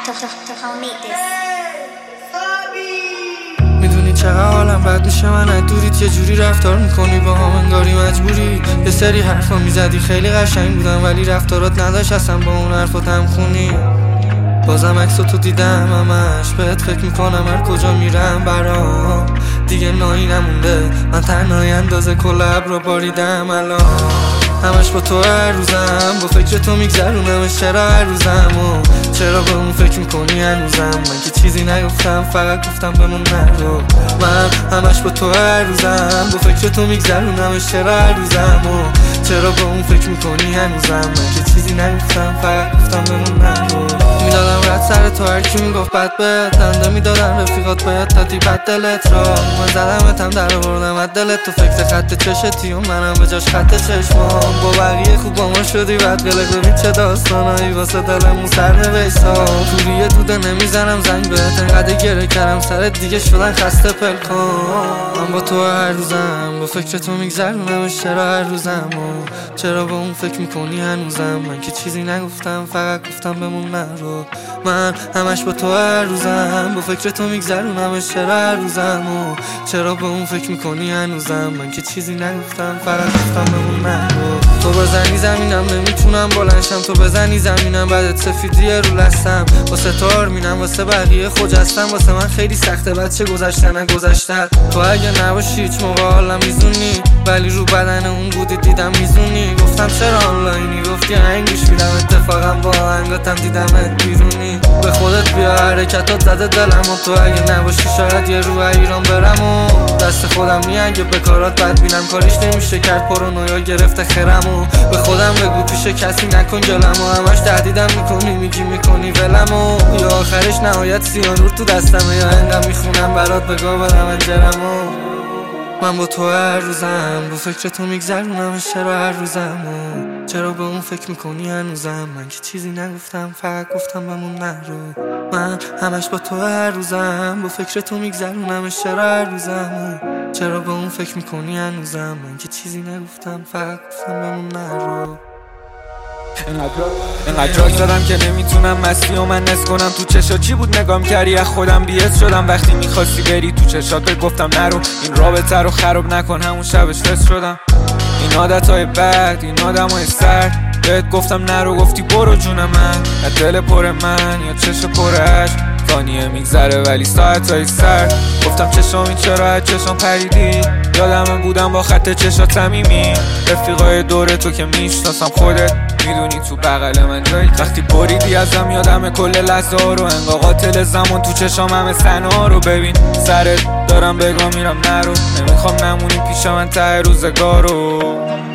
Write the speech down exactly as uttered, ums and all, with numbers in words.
میدونی چقدر حالم بد میشه من از دوریت، یه جوری رفتار میکنی با هم انگاری مجبوری. یه سری حرفا میزدی خیلی قشنگ بودن ولی رفتارات نداشت اصلا با اون حرفات هم خونی. بازم عکسو تو دیدم همش بهت فکر میکنم هر کجا میرم برام دیگه نایی نمونده، من تنهایی اندازه کل ابرو باریدم الان. همش با تو هر روزم با فکر تو میگذرونمش، چرا هر روزم و چرا به اون فکر میکنی هنوزم؟ من که چیزی نگفتم فقط گفتم بمون نرو. من همش با تو هر روزم با فکر تو میگذرونمش، چرا هر روزم و چرا به اون فکر میکنی هنوزم؟ من که چیزی نگفتم فقط گفتم بمون نرو. میدادم رد سر تو هر کی میگفت بد بهت، دنده میدادن رفیقات باید تاتی بد دلت را. من زدمتم در آوردم از دلت، تو فکر خط چشتی و منم به جاش خط چشمام. با بقیه خوب با ما شدی بعد قلق، ببین چه داستانایی واسه دلمون سر نوشتا. توریه دوده نمیزنم زنگ بهت، انقدر گره کردم سرت دیگه شدن خسته پلکان. من با تو هر روزم با فکر تو میگذرونمش، چرا هر روزم و چرا با اون فکر میکنی هنوزم؟ من که چیزی نگفتم فقط گفتم بمون نرو. من همش با تو هر روزم با فکر تو میگذرونمش، چرا هر روزم و چرا با اون فکر میکنی هنوزم؟ من که چیزی نگفتم فقط گفتم بمون نرو. تو بزنی زمینم نمیتونم بلنشم، تو بزنی زمینم بعدت سفیدیه رو لستم. واسه تو آرمینم واسه بقیه خجستم، واسه من خیلی سخته بچه گذشتن گذشتن. تو اگه نباشی هیچ موقع حالم میزونی، ولی رو بدن اون بودی دیدم میزونی. گفتم چرا آنلاینی، گفتی هنگیش میدم اتفاقا با آهنگاتم دیدمت بیرونی. به خودت بیا حرکتات زده دلم و تو اگه نباشی شاید یه رو ایران برم و دست خودم می اگه به کارات بد بینم کاریش نمیشه کرد، پارانویا گرفته خرم و به خودم بگو پیش کسی نکن گلم و همش تهدیدم میکنی میگی میکنی ولم و یا آخرش نهایت سیانور تو دستمه یا انقدر میخونم برات بگاه بدم انجرم و من با تو هر روزم با فکر تو میگذرونمش، چرا هر روزم و چرا به اون فکر میکنی هنوزم؟ من که چیزی نگفتم فقط گفتم بمون نرو. من همش با تو هر روزم با فکر تو میگذرونمش، چرا هر روزم و چرا به اون فکر میکنی هنوزم؟ من که چیزی نگفتم فقط گفتم بمون نرو. اینقدر دراگ زدم که نمیتونم مستی و من نس کنم. تو چشات چی بود نگام کردی از خودم بی‌حس شدم. وقتی میخواستی بری تو چشات بهت گفتم نرو، این رابطه رو خراب نکن، همون شبش فس شدم. این عادتهای بد این آدمای سرد، بهت گفتم نرو گفتی برو جون من. از دل پر من یا چشم پر عشق، ثانیه میگذره ولی ساعتهای سر. گفتم چشم این چرا از چشم پریدی، یادم بودم با خط چشات صمیمی. رفیقای دوره تو که میشناسم خودت میدونی تو بغل من جایی. وقتی بریدی ازم یادم کل لحظه ها رو، انگار قاتل زمان تو چشام همه صحنه‌ها رو. ببین سرت دارم بگم میرم نرو، نمیخوام نمونی پیش من ته روزگارو.